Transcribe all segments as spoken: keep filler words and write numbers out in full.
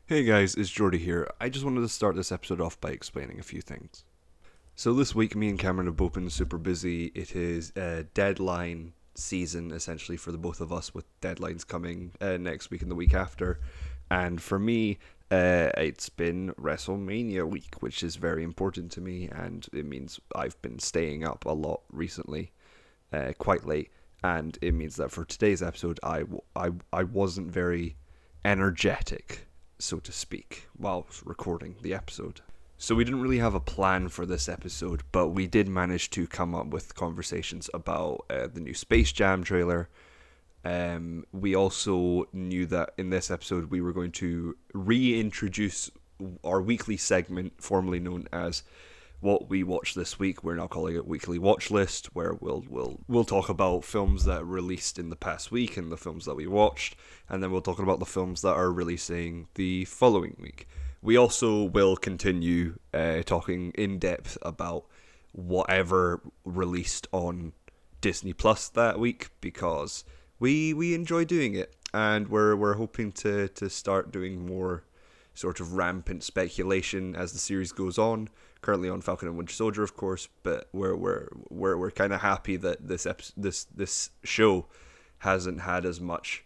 Hey guys, it's Jordy here. I just wanted to start this episode off by explaining a few things. So this week, me and Cameron have both been super busy. It is a deadline season, essentially, for the both of us, with deadlines coming uh, next week and the week after. And for me, uh, it's been WrestleMania week, which is very important to me, and it means I've been staying up a lot recently, uh, quite late. And it means that for today's episode, I, w- I, I wasn't very energetic, so to speak, while recording the episode. So we didn't really have a plan for this episode, but we did manage to come up with conversations about uh, the new Space Jam trailer. Um, we also knew that in this episode we were going to reintroduce our weekly segment, formerly known as What We Watched This Week. We're now calling it Weekly Watch List, where we'll we'll we'll talk about films that released in the past week and the films that we watched, and then we'll talk about the films that are releasing the following week. We also will continue uh, talking in depth about whatever released on Disney Plus that week, because we we enjoy doing it, and we're we're hoping to to start doing more sort of rampant speculation as the series goes on. Currently on Falcon and Winter Soldier, of course, but we're we're we're we're kind of happy that this episode, this this show hasn't had as much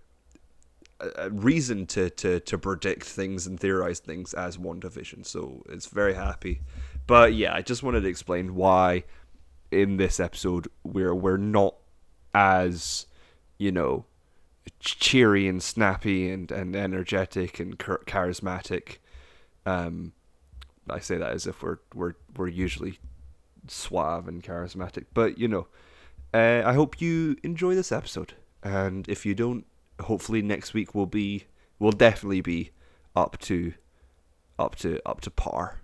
uh, reason to, to to predict things and theorize things as WandaVision. So it's very happy. But yeah, I just wanted to explain why in this episode we're we're not as, you know, cheery and snappy and, and energetic and charismatic. Um, I say that as if we're we're we're usually suave and charismatic, but you know, uh, I hope you enjoy this episode, and if you don't, hopefully next week will be will definitely be up to up to up to par.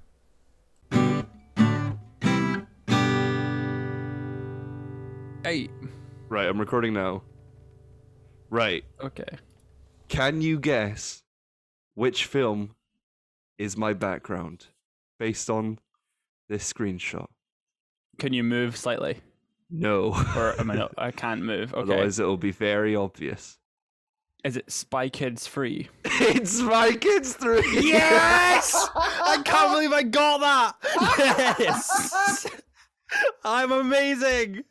Hey. Right, I'm recording now. Right. Okay. Can you guess which film is my background based on this screenshot? Can you move slightly? No. Or am I not? I can't move. Okay. Otherwise it'll be very obvious. Is it Spy Kids three? It's Spy Kids three! Yes! I can't believe I got that! Yes! I'm amazing!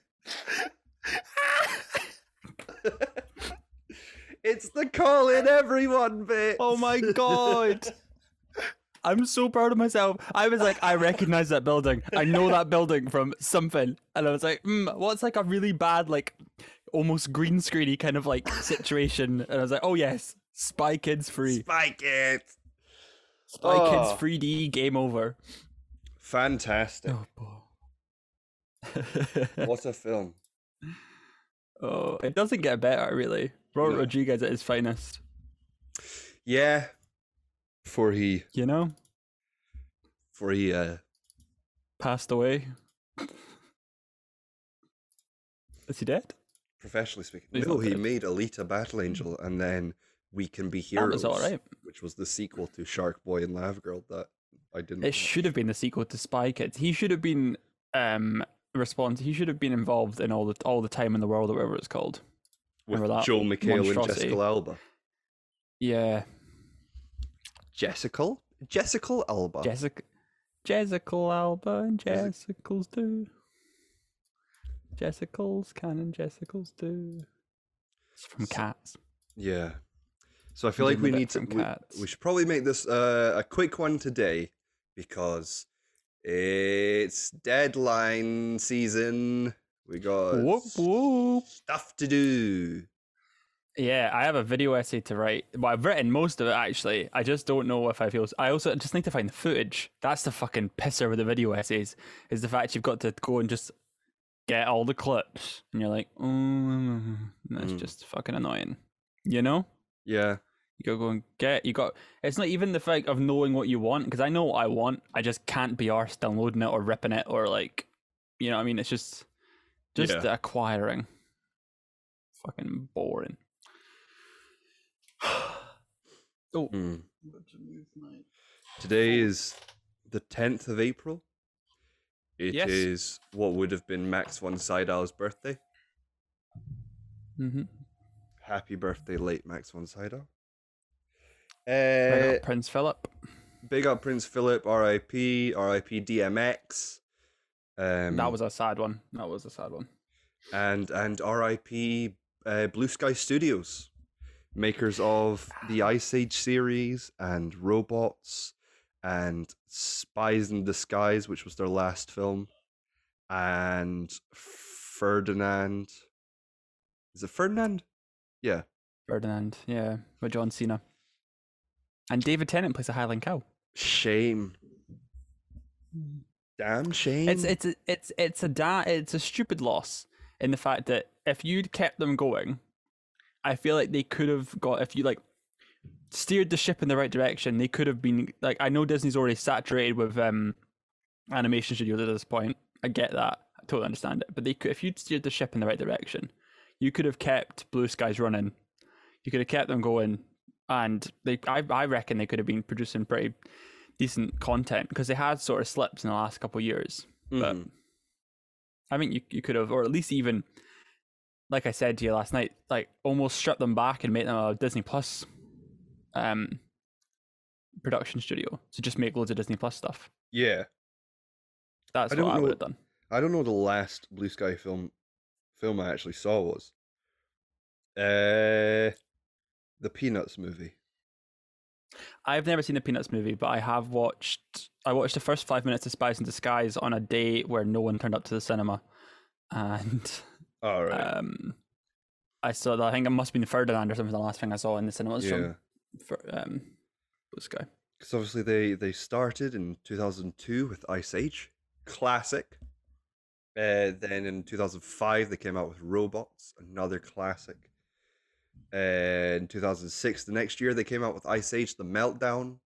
It's the call in everyone bit. Oh my god! I'm so proud of myself. I was like, I recognize that building. I know that building from something. And I was like, hmm, what's like a really bad, like, almost green screeny kind of like situation? And I was like, oh yes, Spy Kids three. Spy Kids. Spy Oh. Kids three D, game over. Fantastic. Oh, boy. What a film. Oh, it doesn't get better, really. Robert No. Rodriguez at his finest. Yeah. Before he, You know? before he, uh, Passed away. Is he dead? professionally speaking, He's no, not he dead. made Alita Battle Angel, and then We Can Be That Heroes, was alright. which was the sequel to Shark Boy and Lav Girl that I didn't. It watch. should have been the sequel to Spy Kids. He should have been um response. He should have been involved in all the all the time in the world, or whatever it's called. With Remember that Joel McHale and monstrosity? Jessica Alba. Yeah, Jessica? Jessica Alba. Jessica, Jessica Alba and Is it- Jessicals do. Jessicals can and Jessicals do. It's from So- Cats. Yeah. So I feel Doing like the we bit need to. from We, Cats. we should probably make this uh, a quick one today, because it's deadline season. We got Whoop whoop. stuff to do. Yeah, I have a video essay to write. Well, I've written most of it actually. I just don't know if I feel. I also just need to find the footage. That's the fucking pisser with the video essays. Is the fact you've got to go and just get all the clips, and you're like, oh, that's Mm. just fucking annoying. You know, Yeah. you gotta go and get. You got. It's not even the fact of knowing what you want, because I know what I want. I just can't be arsed downloading it or ripping it or like, you know what I mean? It's just, just Yeah. the acquiring. Fucking boring. Oh. Mm. Today is the tenth of April. It Yes. is what would have been Max von Sydow's birthday. Mm-hmm. Happy birthday, late Max von Sydow. Big Uh, up Prince Philip. big up Prince Philip, R I P, R I P D M X. Um, That was a sad one. That was a sad one. and and R I P uh, Blue Sky Studios, makers of the Ice Age series and Robots and Spies in Disguise, which was their last film, and Ferdinand. Is it Ferdinand? Yeah. Ferdinand, yeah, with John Cena. And David Tennant plays a Highland cow. Shame. Damn shame. It's it's a, it's it's a da- it's a stupid loss in the fact that if you'd kept them going, I feel like they could have got, if you like steered the ship in the right direction, they could have been like, I know Disney's already saturated with um animation studios at this point. I get that. I totally understand it. But they could, if you'd steered the ship in the right direction, you could have kept Blue Skies running. You could have kept them going, and they I I reckon they could have been producing pretty decent content because they had sort of slips in the last couple of years. Mhm. But I think you you could have, or at least even, like I said to you last night, like almost strip them back and make them a Disney Plus um production studio to just make loads of Disney Plus stuff. Yeah. That's I what don't I know- would have done. I don't know what the last Blue Sky film film I actually saw was. Uh, the Peanuts movie. I've never seen the Peanuts movie, but I have watched. I watched the first five minutes of Spies in Disguise on a day where no one turned up to the cinema, and All right. um, I saw that. I think it must have been Ferdinand or something. The last thing I saw in the cinemas yeah. from for, um, Blue Sky. Because obviously they they started in two thousand two with Ice Age, classic. Uh, then in two thousand five they came out with Robots, another classic. Uh, in two thousand six, the next year they came out with Ice Age: The Meltdown.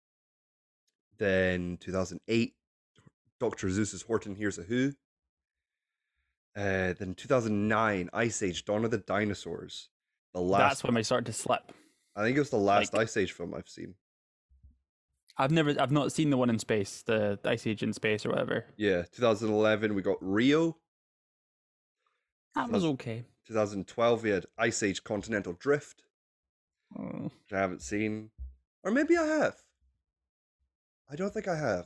Then two thousand eight, Doctor Seuss's Horton Hears a Who. Uh, then two thousand nine, Ice Age: Dawn of the Dinosaurs. The last, That's when I started to slip. I think it was the last like- Ice Age film I've seen. I've never, I've not seen the one in space, the Ice Age in space or whatever. Yeah, two thousand eleven we got Rio. That was okay. two thousand twelve we had Ice Age: Continental Drift, Oh. which I haven't seen, or maybe I have. I don't think I have.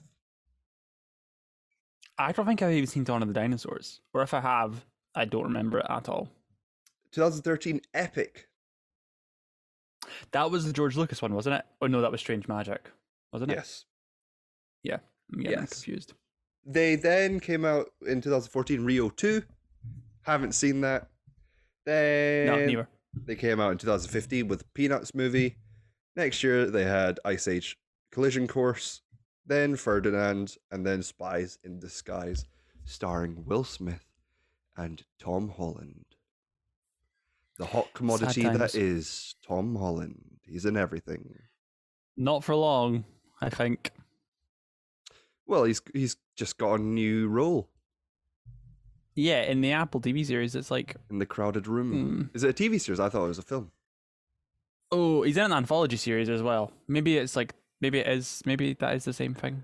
I don't think I've even seen Dawn of the Dinosaurs, or if I have, I don't remember it at all. twenty thirteen Epic. That was the George Lucas one, wasn't it? Oh no, that was Strange Magic, wasn't it? Yes. I'm getting Yes. confused. They then came out in two thousand fourteen Rio two. Haven't seen that. Then No, neither. they came out in two thousand fifteen with Peanuts movie. Next year they had Ice Age: Collision Course, then Ferdinand, and then Spies in Disguise, starring Will Smith and Tom Holland. The hot commodity that times. is Tom Holland. He's in everything. Not for long, I think. Well, he's he's just got a new role Yeah, in the Apple T V series, it's like, in The Crowded Room. mm. Is it a T V series? I thought it was a film. oh, he's in an anthology series as well. Maybe it's like, maybe it is, maybe that is the same thing.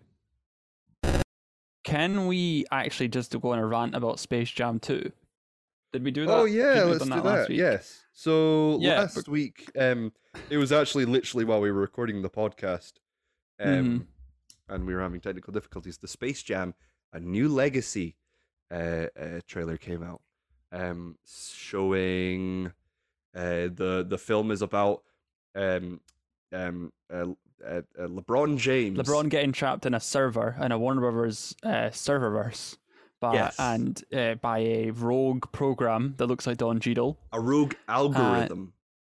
Can we actually just go on a rant about Space Jam two? Did we do that? Oh I think yeah, we've let's done do last that. week. Yes. So Yeah, last but- week, um, it was actually literally while we were recording the podcast, um, Mhm. and we were having technical difficulties. The Space Jam: A New Legacy uh, uh, trailer came out, um, showing uh, the the film is about um, um, uh, uh, uh, LeBron James. LeBron getting trapped in a server in a Warner Brothers uh, serververse, by Yes. and uh, by a rogue program that looks like Don Cheadle. a rogue algorithm.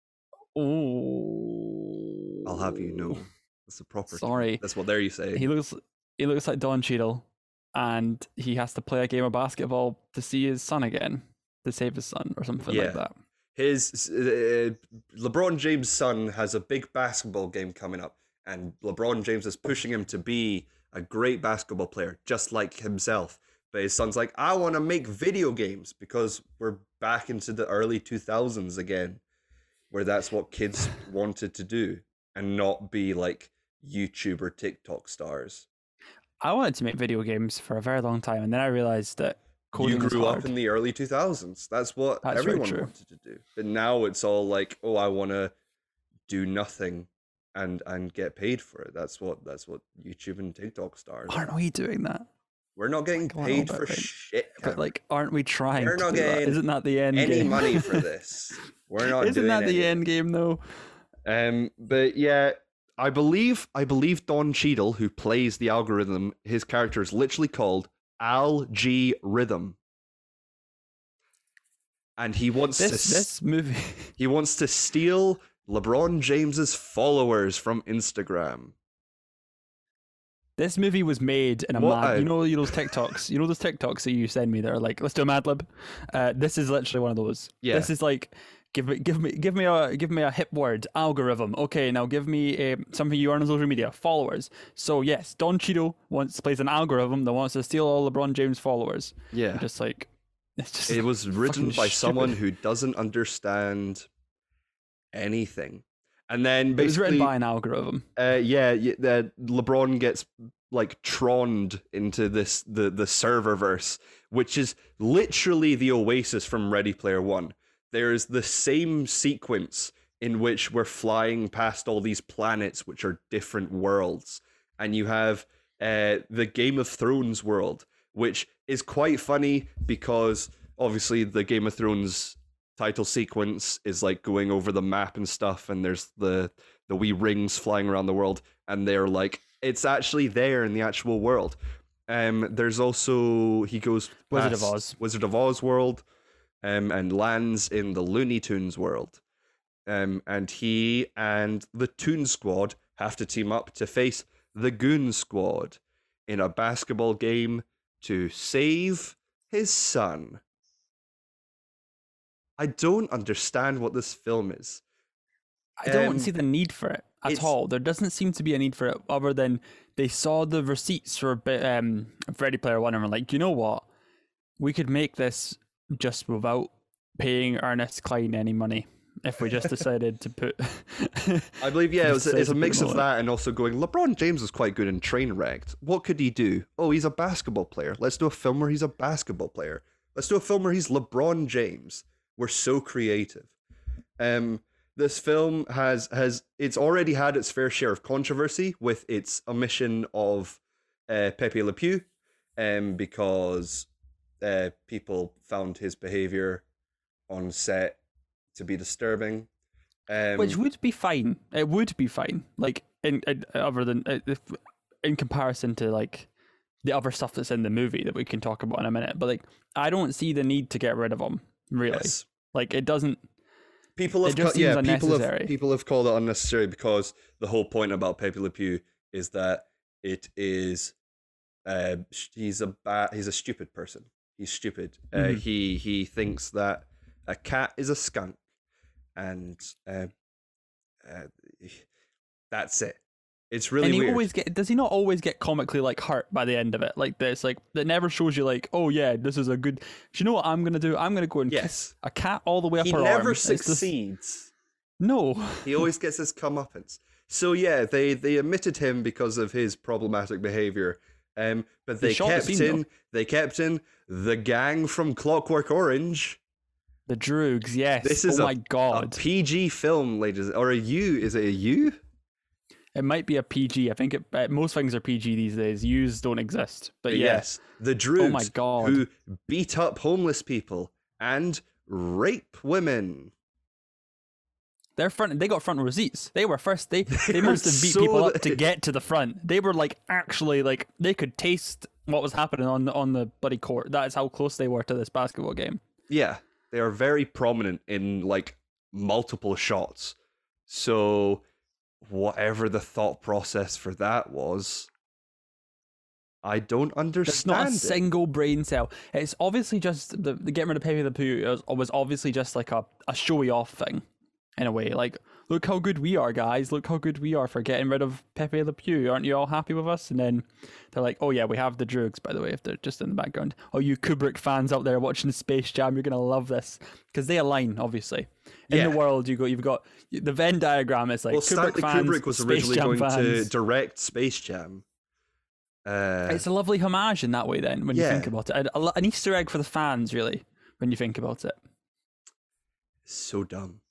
Oh, I'll have you know, that's the proper. term. Sorry. That's what they're you saying. He looks he looks like Don Cheadle, and he has to play a game of basketball to see his son again, to save his son or something Yeah. like that. His uh, LeBron James' son has a big basketball game coming up, and LeBron James is pushing him to be a great basketball player, just like himself. But his son's like, I want to make video games, because we're back into the early two thousands again, where that's what kids wanted to do, and not be like YouTube or TikTok stars. I wanted to make video games for a very long time, and then I realized that coding You was grew hard. up in the early two thousands. That's what That's very everyone true. wanted to do. But now it's all like, oh, I want to do nothing and and get paid for it. That's what that's what YouTube and TikTok stars Aren't are. we doing that? We're not getting Go on, paid Albert, for right? shit. But Cameron. like, aren't we trying We're to not do that? getting Isn't that the end any game? money for this. We're not Isn't doing that the any. end game though? Um, but yeah, I believe I believe Don Cheadle, who plays the algorithm, his character is literally called Al G Rhythm, and he wants This to s- this movie. he wants to steal LeBron James's followers from Instagram. This movie was made in a What mad. a- You know, you know those TikToks. You know those TikToks that you send me that are like, let's do a Mad Lib. Uh, this is literally one of those. Yeah. This is like, give me, give me, give me a, give me a hip word, algorithm. Okay, now give me a, something you earn on social media, followers. So yes, Don Cheadle wants plays an algorithm that wants to steal all LeBron James followers. Yeah, I'm just like, it's just. it was written fucking by someone stupid. who doesn't understand anything, and then It was written basically, by an algorithm. uh, yeah, y- the LeBron gets like troned into this the the serververse, which is literally the Oasis from Ready Player One. There is the same sequence in which we're flying past all these planets, which are different worlds, and you have uh, the Game of Thrones world, which is quite funny because obviously the Game of Thrones title sequence is like going over the map and stuff, and there's the the wee rings flying around the world, and they're like, it's actually there in the actual world. Um, there's also he goes Wizard of past Oz. Wizard of Oz world, um, and lands in the Looney Tunes world. Um, and he and the Toon Squad have to team up to face the Goon Squad in a basketball game to save his son. I don't understand what this film is. I don't Um, see the need for it at it's- all. There doesn't seem to be a need for it other than they saw the receipts for um, Ready Player One and were like, you know what? We could make this just without paying Ernest Cline any money if we just decided to put. I believe, yeah, it was, Just it's a put mix them of all that and also going, LeBron James was quite good in Trainwrecked. What could he do? Oh, he's a basketball player. Let's do a film where he's a basketball player. Let's do a film where he's LeBron James. We're so creative. Um, this film has has it's already had its fair share of controversy with its omission of uh, Pepe Le Pew, um, because uh, people found his behavior on set to be disturbing. Um, Which would be fine. It would be fine. Like in, in other than uh, if, in comparison to like the other stuff that's in the movie that we can talk about in a minute. But like I don't see the need to get rid of him. Really, yes. like it doesn't. People have It just ca- yeah, seems people have unnecessary. people have called it unnecessary because the whole point about Pepe Le Pew is that it is uh sh- he's a bad he's a stupid person. He's stupid. Uh, Mhm. he he thinks that a cat is a skunk, and uh, uh, that's it. It's really and he weird. always get. Does he not always get comically like hurt by the end of it? Like this, like that never shows you like, oh yeah, this is a good. Do you know what I'm gonna do? I'm gonna go and Yes. kiss a cat all the way up he her never arm. It's just- succeeds. No. He always gets his comeuppance. So yeah, they they omitted him because of his problematic behavior. Um, but they shot the kept scene, in though. they kept in the gang from Clockwork Orange. The Droogs, yes. This is oh a- my A god. P G film, ladies, or a U? Is it a U? It might be a P G. I think it, uh, most things are P G these days. U's don't exist. But yeah. Yes, the Droogs. Oh my God. Who beat up homeless people and rape women. They're front. They got front row seats. They were first. They they They must were have beat so people up lit. to get to the front. They were like actually like they could taste what was happening on the on the bloody court. That is how close they were to this basketball game. Yeah, they are very prominent in like multiple shots. So whatever the thought process for that was, I don't There's understand not a it. single brain cell. It's obviously just the, the getting rid of Pepe Le Pew was, was obviously just like a, a showy off thing, in a way. Like, look how good we are, guys. Look how good we are for getting rid of Pepe Le Pew. Aren't you all happy with us? And then they're like, oh yeah, we have the Droogs, by the way, if they're just in the background. Oh, you Kubrick fans out there watching Space Jam, you're gonna love this because they align, obviously. In Yeah. the world, you go, you've got the Venn diagram. Is like Well, Kubrick Stanley fans, Kubrick was Space originally Jam going to fans. direct Space Jam. Uh, It's a lovely homage in that way, then, when you Yeah. think about it. A- a- An Easter egg for the fans, really, when you think about it. so dumb.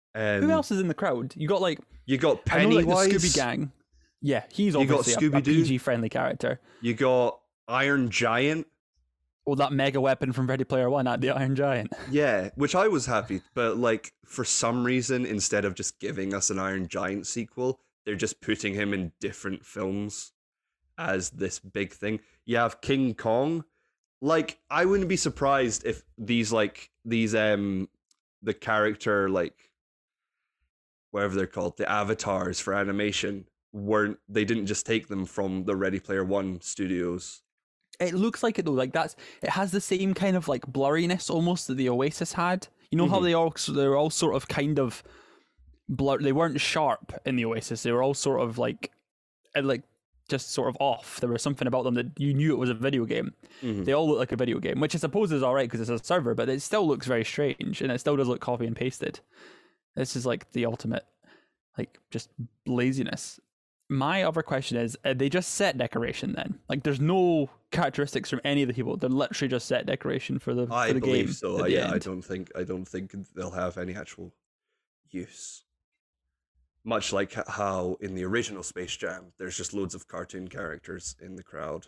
Um, Who else is in the crowd? You got like You got I know like Pennywise. the Scooby Gang. Yeah, he's You got obviously a, a Scooby-Doo. P G friendly character. You got Iron Giant. Oh, that mega weapon from Ready Player One at the Iron Giant. Yeah, which I was happy, but like for some reason, instead of just giving us an Iron Giant sequel, they're just putting him in different films as this big thing. You have King Kong. Like, I wouldn't be surprised if these like these um the character like whatever they're called, the avatars for animation weren't they didn't just take them from the Ready Player One studios. It looks like it though. Like that's it has the same kind of like blurriness almost that the Oasis had. You know how Mhm. they all they were all sort of kind of blur. They weren't sharp in the Oasis. They were all sort of like, uh, like just sort of off. There was something about them that you knew it was a video game. Mhm. They all look like a video game, which I suppose is all right because it's a server, but it still looks very strange and it still does look copy and pasted. This is like the ultimate, like just laziness. My other question is, are they just set decoration then? Like, there's no characteristics from any of the people. They're literally just set decoration for the I for the believe game. so. at the Yeah, I end. don't think I don't think they'll have any actual use. Much like h- how in the original Space Jam, there's just loads of cartoon characters in the crowd.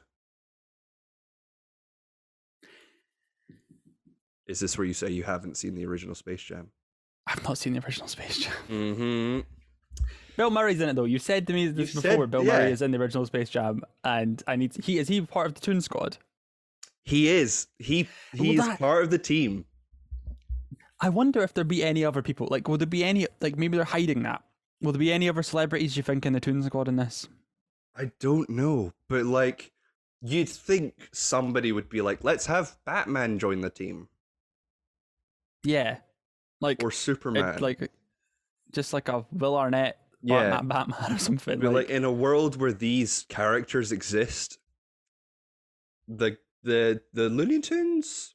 Is this where you say you haven't seen the original Space Jam? I've not seen the original Space Jam. Mm-hmm. Bill Murray's in it though. You said to me this You before. said- Bill yeah. Murray is in the original Space Jam, and I need to, he is he part of the Toon Squad? He is. He Well, he's that- part of the team. I wonder if there be any other people. Like, will there be any? Like, maybe they're hiding that. Will there be any other celebrities you think in the Toon Squad in this? I don't know, but like you'd think somebody would be like, let's have Batman join the team Yeah, like or it- Superman. like just like a Will Arnett, Yeah. Batman, Batman or something. But like, like in a world where these characters exist, the the the Looney Tunes,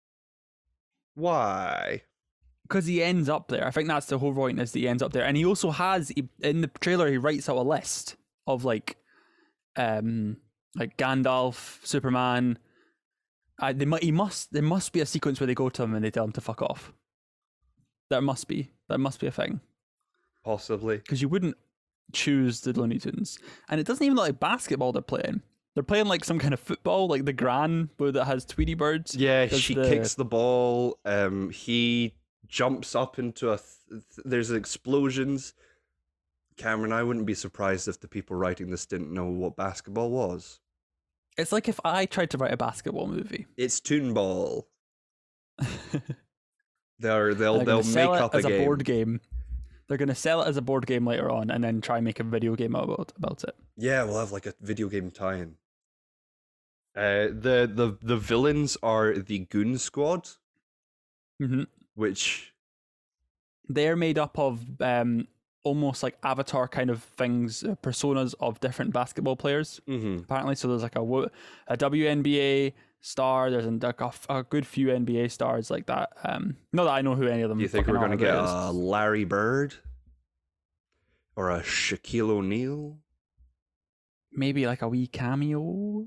why? because he ends up there. I think that's the whole point is that he ends up there, and he also has he, in the trailer he writes out a list of like, um, like Gandalf, Superman. I they mu- he must there must be a sequence where they go to him and they tell him to fuck off. There must be that must be a thing Possibly. because you wouldn't choose the Looney Tunes, and it doesn't even look like basketball they're playing. They're playing like some kind of football, like the Gran where that has Tweety birds. Yeah, Does she the- kicks the ball. Um, he jumps up into a. Th- th- there's explosions. Cameron, I wouldn't be surprised if the people writing this didn't know what basketball was. It's like if I tried to write a basketball movie. It's Toonball. They're they'll They're they'll gonna make sell it up a as game. a board game. They're gonna sell it as a board game later on, and then try and make a video game about about it. Yeah, we'll have like a video game tie-in. Uh, the the the villains are the Goon Squad, hmm which They're made up of um, almost like avatar kind of things, uh, personas of different basketball players. mhm. Apparently, so there's like a, wo- a W N B A star. There's an- like a, f- a good few N B A stars like that. Um, not that I know who any of them. Do you think fucking we're gonna are, get but it's- a Larry Bird or a Shaquille O'Neal? maybe like a wee cameo?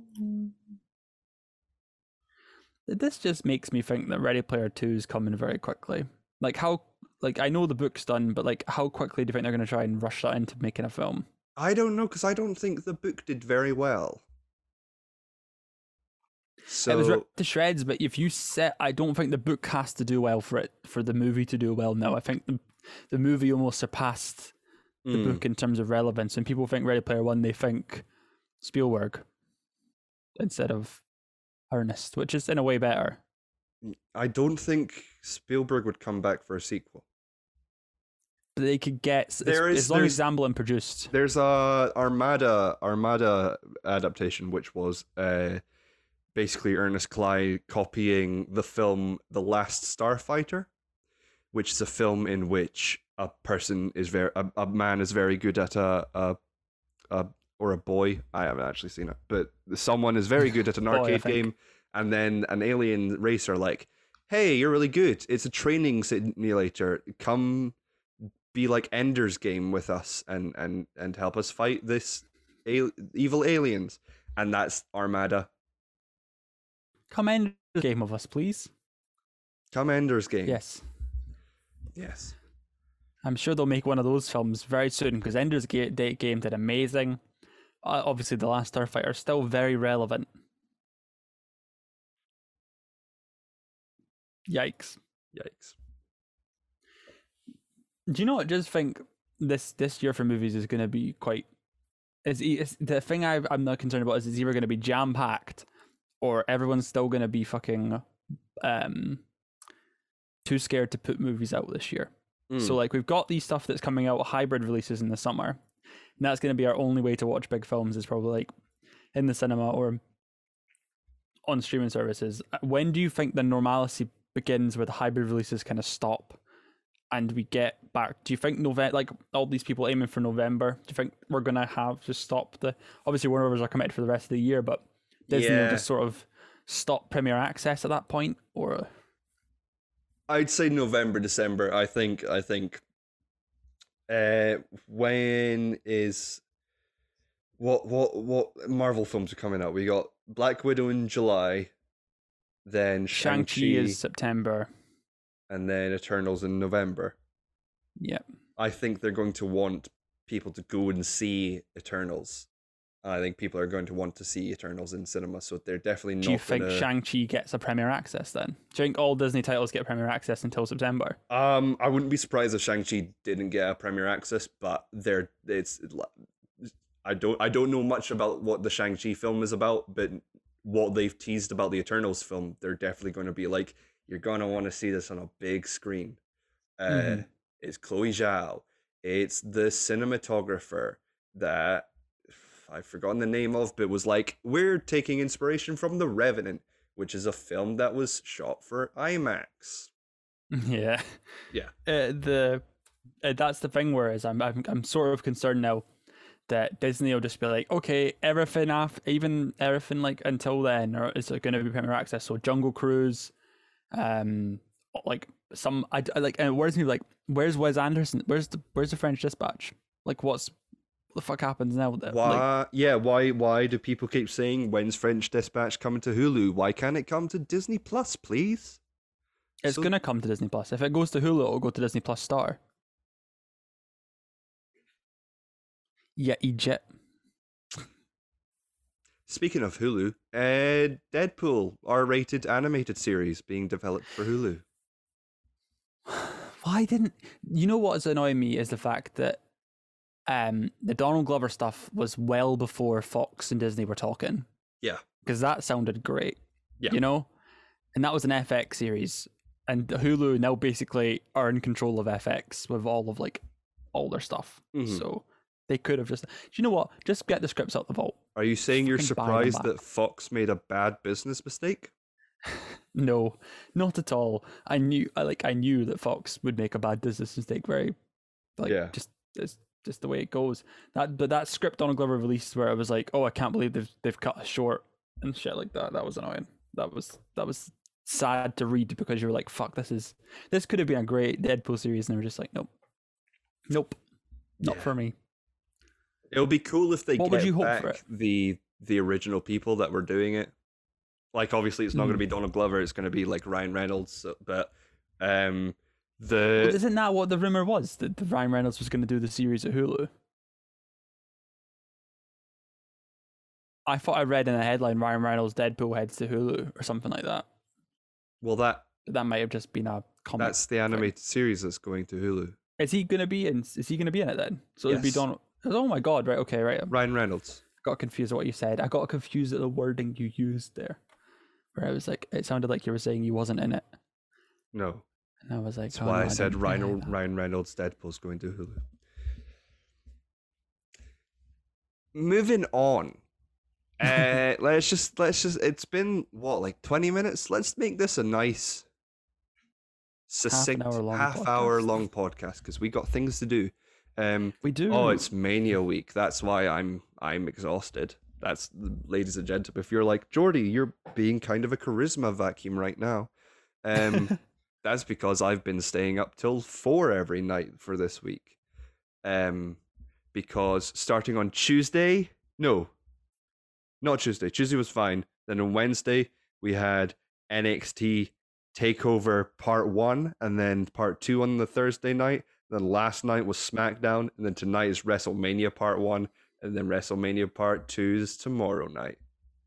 This just makes me think that Ready Player Two is coming very quickly. Like how, like I know the book's done, but like how quickly do you think they're going to try and rush that into making a film? I don't know because I don't think the book did very well. So It was ripped to shreds, but if you set, I don't think the book has to do well for it for the movie to do well. Now I think the the movie almost surpassed the mm, book in terms of relevance. When people think Ready Player One, they think Spielberg instead of Ernest, which is in a way better. I don't think Spielberg would come back for a sequel. But they could get as, There is- as long as there's- Zamblin produced. There's a Armada Armada adaptation, which was uh, basically Ernest Cline copying the film The Last Starfighter, which is a film in which a person is very a, a man is very good at a, a a or a boy. I haven't actually seen it, but someone is very good at an Boy, I arcade think. game, and then an alien race are like, "Hey, you're really good. It's a training simulator. Come." Be like Ender's Game with us and and and help us fight this al- evil aliens, and that's Armada. Come end the game of us, please. Come Ender's Game. Yes. Yes. I'm sure they'll make one of those films very soon because Ender's Ga- Ga- Game did amazing. Uh, obviously, The Last Starfighter is still very relevant. Yikes. Yikes. Do you know what? I just think this this year for movies is going to be quite. Is is the thing I I'm not concerned about is it's either going to be jam packed, or everyone's still going to be fucking, um, too scared to put movies out this year. Mm. So like we've got these stuff that's coming out hybrid releases in the summer, and that's going to be our only way to watch big films is probably like in the cinema or on streaming services. When do you think the normalcy begins where the hybrid releases kind of stop and we get back? Do you think November, like all these people aiming for November, do you think we're going to have to stop the, obviously Warner Brothers are committed for the rest of the year, but Disney Yeah. will just sort of stop premiere access at that point? Or I'd say November, December. I think. I think. Uh, when is what what what Marvel films are coming out? We got Black Widow in July, then Shang-Chi Shang-Chi, is September. and then Eternals in November. Yeah. I think they're going to want people to go and see Eternals. I think people are going to want to see Eternals in cinema, so they're definitely not. Do you think gonna... Shang-Chi gets a premiere access then? Do you think all Disney titles get premiere access until September? Um, I wouldn't be surprised if Shang-Chi didn't get a premiere access, but they're it's. I don't I don't know much about what the Shang-Chi film is about, but what they've teased about the Eternals film, they're definitely going to be like, you're gonna want to see this on a big screen. Uh, Mm-hmm. It's Chloe Zhao. It's the cinematographer that I've forgotten the name of, but was like, we're taking inspiration from The Revenant, which is a film that was shot for IMAX. Yeah. Yeah. Uh, the uh, that's the thing. Whereas I'm, I'm I'm sort of concerned now that Disney will just be like, okay, everything after, even everything like until then, or is it going to be premiere access? So Jungle Cruise, um, like some I, I like, and where's me like, where's Wes Anderson? Where's the where's the French Dispatch? Like, what's what the fuck happens now? That, Why? like, yeah. Why? Why do people keep saying when's French Dispatch coming to Hulu? Why can't it come to Disney Plus, please? it's So- gonna come to Disney Plus. If it goes to Hulu, it'll go to Disney Plus Star. Yeah, Egypt. Speaking of Hulu, uh, Deadpool R-rated animated series being developed for Hulu. Why didn't you know what's annoying me is the fact that um the Donald Glover stuff was well before Fox and Disney were talking. Yeah. Because that sounded great. Yeah. You know? And that was an F X series. And Hulu now basically are in control of F X with all of like all their stuff. Mhm. So they could have just do you know what? Just get the scripts out the vault. Are you saying you're Fucking buy them surprised back. that Fox made a bad business mistake? No, not at all. I knew I like I knew that Fox would make a bad business mistake very like Yeah. just it's just the way it goes. That but that script Donald Glover released where I was like, oh, I can't believe they've they've cut us short and shit like that. That was annoying. That was that was sad to read because you were like, fuck, this is this could have been a great Deadpool series, and they were just like, nope, nope, not Yeah. for me. It would be cool if they What get would you hope back for it? the the original people that were doing it. Like, obviously, it's not going to Hmm. be Donald Glover. It's going to be like Ryan Reynolds. so- But um, Well, the isn't that what the rumor was that the Ryan Reynolds was going to do the series at Hulu? I thought I read in a headline Ryan Reynolds Deadpool heads to Hulu or something like that. well that But that might have just been a comic. that's the animated series that's going to Hulu. Is he gonna be in? Is he gonna be in it then? So it'd be Yes. Donald. Oh my god! Right. Okay. Right. I Ryan Reynolds. got confused at what you said. I got confused at the wording you used there, where I was like, it sounded like you were saying he wasn't in it, No, and I was like, that's oh, why no, I said didn't mean Ryan that. Ryan Reynolds Deadpool's going to Hulu. Moving on. uh, let's just let's just. It's been what, like twenty minutes. Let's make this a nice, succinct hour long half hour podcast. long podcast because we got things to do. Um. We do. Oh, it's Mania week. That's why I'm I'm exhausted. That's, ladies and gentlemen. If you're like, Jordy, you're being kind of a charisma vacuum right now. Um, that's because I've been staying up till four every night for this week. Um, because starting on Tuesday, no, not Tuesday. Tuesday was fine. Then on Wednesday we had N X T Takeover Part One, and then Part Two on the Thursday night. Then last night was SmackDown, and then tonight is WrestleMania Part One, and then WrestleMania Part Two is tomorrow night.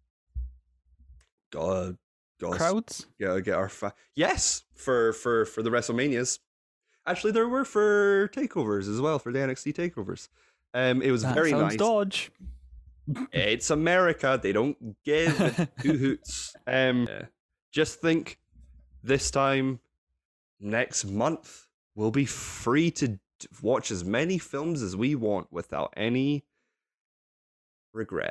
God, God, Crowds? gotta get our fa- yes for for for the WrestleManias. Actually, there were for takeovers as well, for the N X T takeovers. Um, it was That very sounds nice. dodge. It's America; they don't give two hoots. Um, yeah. Just think, this time next month we'll be free to d- watch as many films as we want without any regret.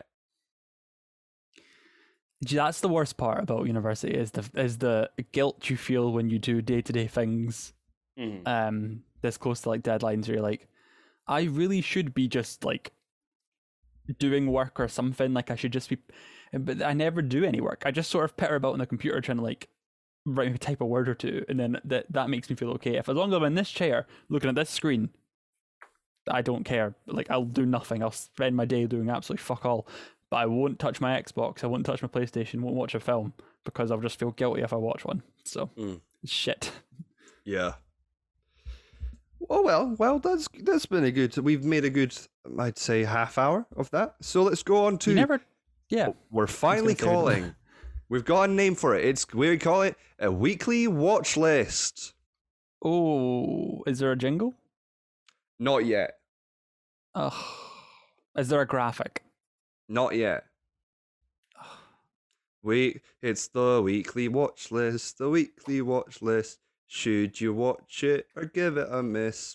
That's the worst part about university is the is the guilt you feel when you do day to day things. Mm. Um, this close to like deadlines, where you're like, I really should be just like doing work or something. Like I should just be, but I never do any work. I just sort of pitter about on the computer trying to like write type a word or two, and then that that makes me feel okay. If as long as I'm in this chair looking at this screen, I don't care. Like I'll do nothing. I'll spend my day doing absolutely fuck all. But I won't touch my Xbox. I won't touch my PlayStation. Won't watch a film because I'll just feel guilty if I watch one. So Mm. shit. Yeah. Oh well, well that's that's been a good. We've made a good, I'd say, half hour of that. So let's go on to. You never. Yeah. We're finally gonna say it. calling. We've got a name for it. It's we call it a weekly watch list. Oh, is there a jingle? Not yet. Ugh. Is there a graphic? Not yet. We it's the weekly watch list. The weekly watch list. Should you watch it or give it a miss?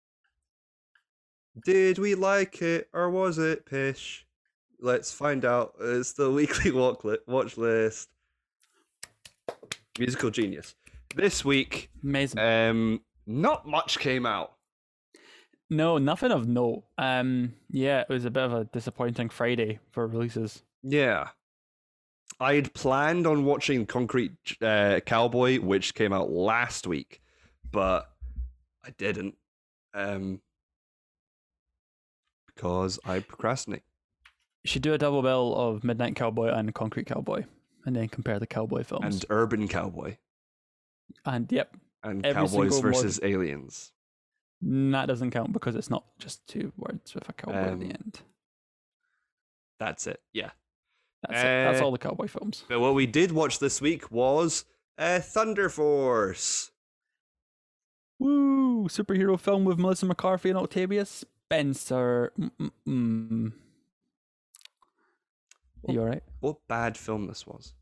Did we like it or was it pish? Let's find out. It's the weekly walk li- watch list. Musical genius. This week, Amazing. um, not much came out. No, nothing of note. Um, yeah, it was a bit of a disappointing Friday for releases. Yeah. I had planned on watching Concrete uh, Cowboy, which came out last week, but I didn't. Um, because I procrastinate. You should do a double bill of Midnight Cowboy and Concrete Cowboy, and then compare the cowboy films. And Urban Cowboy. And yep, And Every Cowboys single versus Aliens. that doesn't count because it's not just two words with a cowboy at the Um, end. That's it. Yeah. That's it. That's uh, all the cowboy films. But what we did watch this week was uh, Thunder Force. Woo! Superhero film with Melissa McCarthy and Octavia Spencer. Mm-mm-mm. You alright? What bad film this was.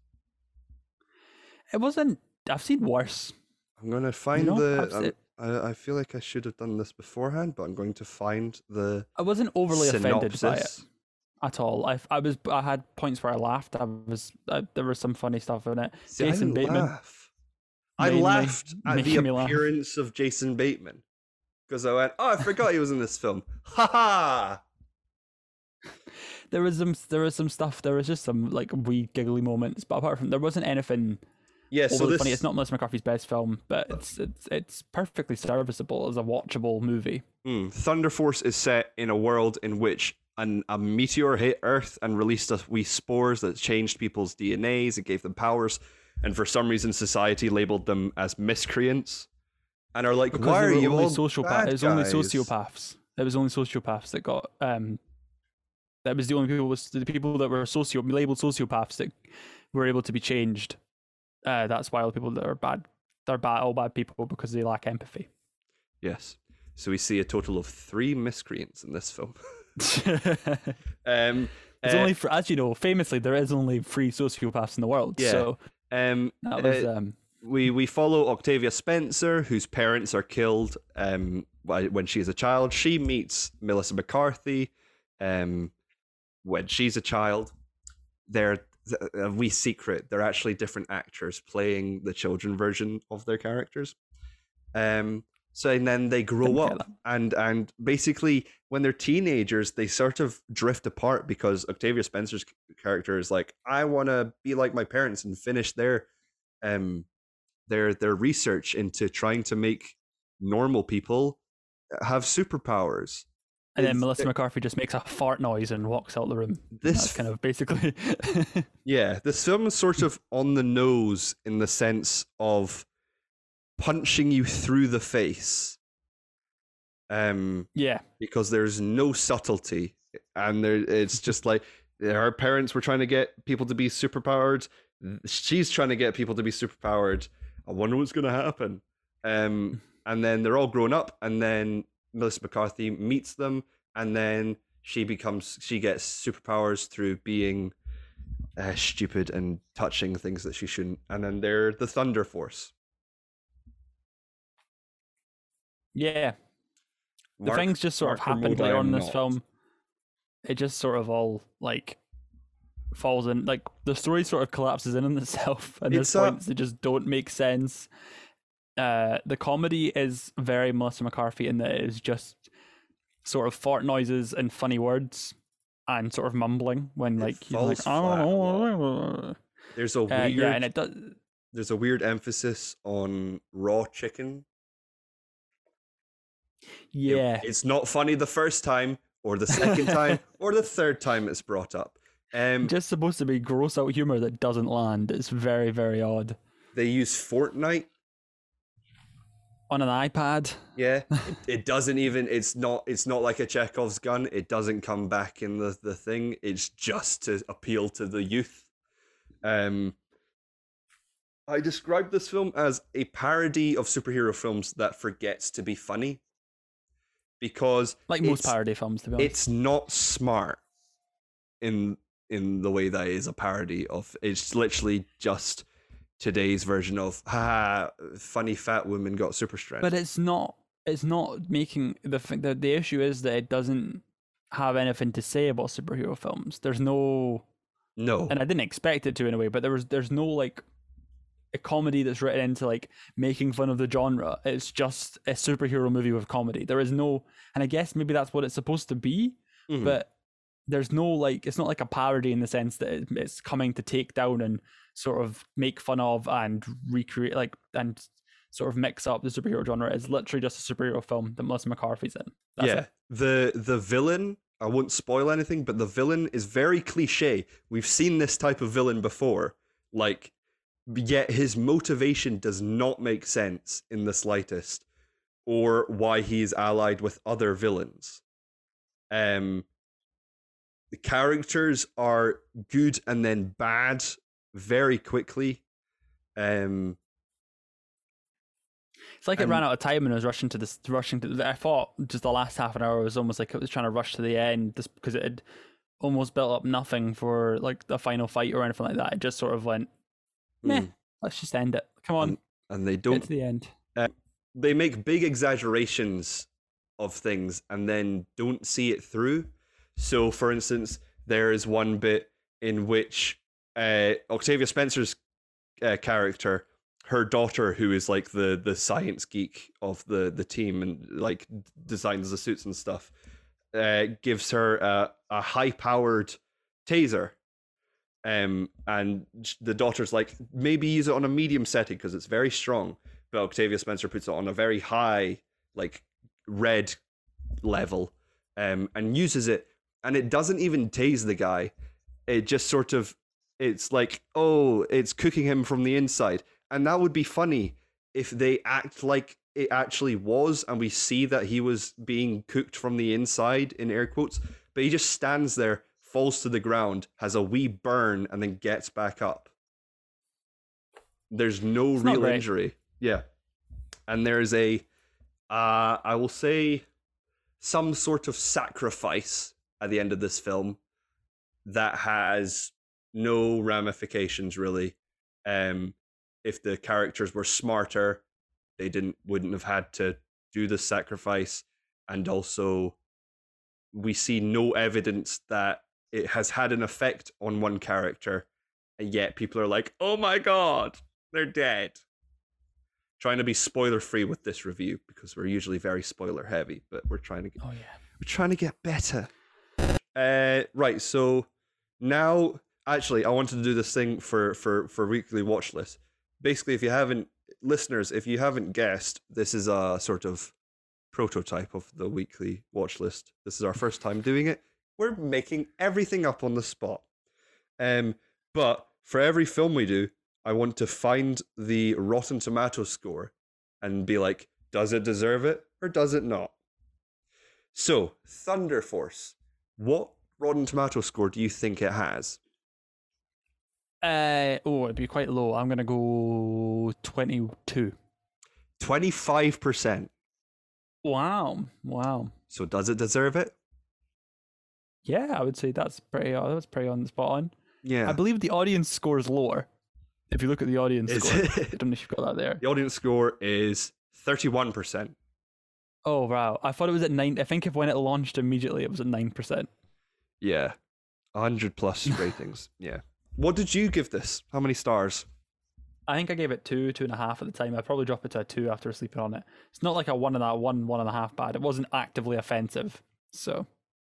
It wasn't. I've seen worse. I'm going to find know, the... I've um, se- I, I feel like I should have done this beforehand, but I'm going to find the I wasn't overly offended by it synopsis. at all. I, I was. I had points where I laughed. I was. I, there was some funny stuff in it. See, I Jason didn't Bateman. laugh. I mainly laughed at the making me laugh. appearance of Jason Bateman. Because I went, oh, I forgot he was in this film. Ha ha! There was some. There was some stuff. There was just some like wee giggly moments, but apart from there wasn't anything Yeah, so overly this... funny. It's not Melissa McCarthy's best film, but it's it's it's perfectly serviceable as a watchable movie. Mm, Thunder Force is set in a world in which an, a meteor hit Earth and released a wee spores that changed people's D N As and gave them powers, and for some reason society labeled them as miscreants, and are like, Because why they are were you only all sociopath? bad It was only guys?" sociopaths. It was only sociopaths that got um. That was the only people was the people that were socio labeled sociopaths that were able to be changed. Uh, that's why all the people that are bad, they're bad, all bad people because they lack empathy. Yes. So we see a total of three miscreants in this film. There's um, uh, only, fr- as you know, famously there is only three sociopaths in the world. Yeah. So um, that was uh, um. we we follow Octavia Spencer, whose parents are killed um wh- when she is a child. She meets Melissa McCarthy um when she's a child. They're th- a wee secret. They're actually different actors playing the children version of their characters. Um so and then they grow Didn't get up that. and and basically when they're teenagers they sort of drift apart because Octavia Spencer's c- character is like, I want to be like my parents and finish their um their their research into trying to make normal people have superpowers. And then It's- Melissa it- McCarthy just makes a fart noise and walks out the room. This That's kind of basically. Yeah, this film is sort of on the nose in the sense of punching you through the face Um, Yeah. because there's no subtlety, and there it's just like her parents were trying to get people to be superpowered. She's trying to get people to be superpowered. I wonder what's going to happen. Um, and then they're all grown up, and then Melissa McCarthy meets them, and then she becomes she gets superpowers through being uh, stupid and touching things that she shouldn't, and then they're the Thunder Force. Yeah. The Mark, things just sort of Mark happened Kermode, I later am on in this not. film. It just sort of all like falls in, like the story sort of collapses in on itself, and there's It's a- points that just don't make sense. Uh, the comedy is very Melissa McCarthy in that it is just sort of fart noises and funny words and sort of mumbling when It like you're like falls I flat don't a know. There's a Uh, weird yeah, and it does. there's a weird emphasis on raw chicken. It- Yeah, it's not funny the first time, or the second time, or the third time it's brought up. Um, just supposed to be gross out humor that doesn't land. It's very very odd they use Fortnite. on an iPad. Yeah, it, it doesn't even. It's not. It's not like a Chekhov's gun. It doesn't come back in the the thing. It's just to appeal to the youth. Um, I described this film as a parody of superhero films that forgets to be funny, because Like most it's- parody films, to be honest. it's not smart in in the way that it is a parody of. It's literally just today's version of ha funny fat woman got super strength. But it's not. It's not making the thing. The, the issue is that it doesn't have anything to say about superhero films. There's no, no, and I didn't expect it to in a way. But there was. There's no like a comedy that's written into like making fun of the genre. It's just a superhero movie with comedy. There is no, and I guess maybe that's what it's supposed to be. Mhm. But there's no like. It's not like a parody in the sense that it, it's coming to take down and sort of make fun of and recreate like and sort of mix up the superhero genre. It's literally just a superhero film that Melissa McCarthy's in. That's yeah, it. the the villain. I won't spoil anything, but the villain is very cliche. We've seen this type of villain before. Like, yet his motivation does not make sense in the slightest, or why he's allied with other villains. Um, the characters are good and then bad very quickly. Um, It's like it And- ran out of time and it was rushing to this, rushing to. I thought just the last half an hour was almost like it was trying to rush to the end, just because it had almost built up nothing for like the final fight or anything like that. It just sort of went, meh, mm, let's just end it. Come on, and they get don't to the end. they make big exaggerations of things and then don't see it through. So, for instance, there is one bit in which uh, Octavia Spencer's uh, character, her daughter, who is like the the science geek of the the team and like designs the suits and stuff, uh, gives her a, a high powered taser. Um, and the daughter's like, maybe use it on a medium setting because it's very strong. But Octavia Spencer puts it on a very high, like red level, um, and uses it, and it doesn't even tase the guy. It just sort of, it's like, oh, it's cooking him from the inside, and that would be funny if they act like it actually was, and we see that he was being cooked from the inside in air quotes. But he just stands there, falls to the ground, has a wee burn, and then gets back up. There's no It's not real great. injury. Yeah. And there's a, uh, I will say, some sort of sacrifice at the end of this film that has no ramifications, really. Um, if the characters were smarter, they didn't wouldn't have had to do the sacrifice. And also, we see no evidence that it has had an effect on one character, and yet people are like, oh my god, they're dead. Trying to be spoiler free with this review because we're usually very spoiler heavy, but we're trying to get, Oh yeah. we're trying to get better. Uh, right, so now, actually, I wanted to do this thing for for for weekly watch list. Basically, if you haven't, listeners, if you haven't guessed, this is a sort of prototype of the weekly watch list. This is our first time doing it. We're making everything up on the spot. Um, but for every film we do, I want to find the Rotten Tomato score and be like, does it deserve it or does it not? So, Thunder Force, what Rotten Tomato score do you think it has? Uh oh, it'd be quite low. I'm gonna go twenty-two. twenty-five percent. Wow, wow. So, does it deserve it? Yeah, I would say that's pretty. Uh, that's pretty on the spot on. Yeah. I believe the audience score is lower. If you look at the audience Is score, it? I don't know if you've got that there. The audience score is thirty-one percent. Oh wow, I thought it was at nine. I think if when it launched immediately, it was at nine percent. Yeah. one hundred plus ratings. Yeah. What did you give this? How many stars? I think I gave it two, two and a half at the time. I'd probably drop it to a two after sleeping on it. It's not like a one and a one, one and a half bad. It wasn't actively offensive, so